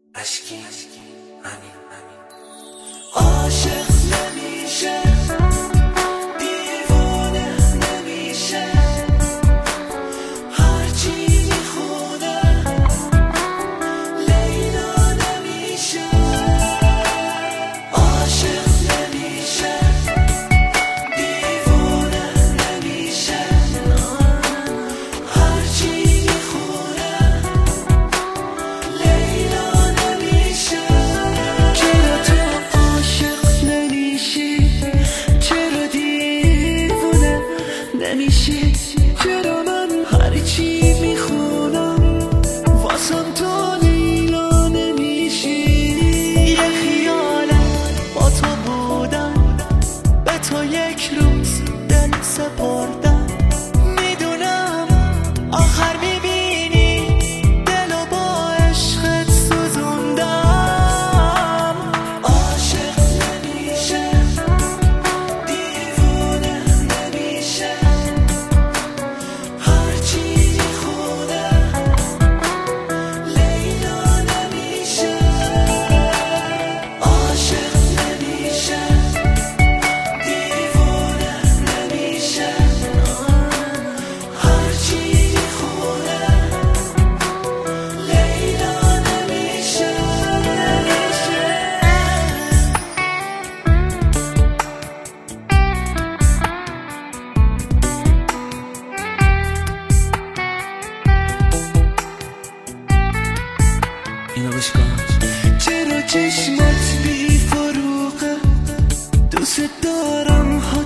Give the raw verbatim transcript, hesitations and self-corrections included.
اشکی همین عاشق نمیشه، دیوانه نمیشه، هرچی میخونه لیلا نمیشه. عاشق نمیشه، دیوانه نمیشه، هرچی میخونه لیلا نمیشه. چرا تو عاشق نمیشی؟ چرا دیوانه نمیشی؟ چرا من هرچی میخونم واسم تو لیلا نمیشی؟ یه خیالم با تو بودن، به تو یک روز دل سپردم، میدونم آخر میبینی دلو با عشقت سوزوندم. عاشق نمیشه، دیوانه نمیشه، هرچی میخونه لیلا نمیشه. عاشق نمیشه، دیوانه نمیشه، هرچی میخونه لیلا نمیشه. اینو گوش کن. چرا چشمات بی فروغه؟ دوست دارم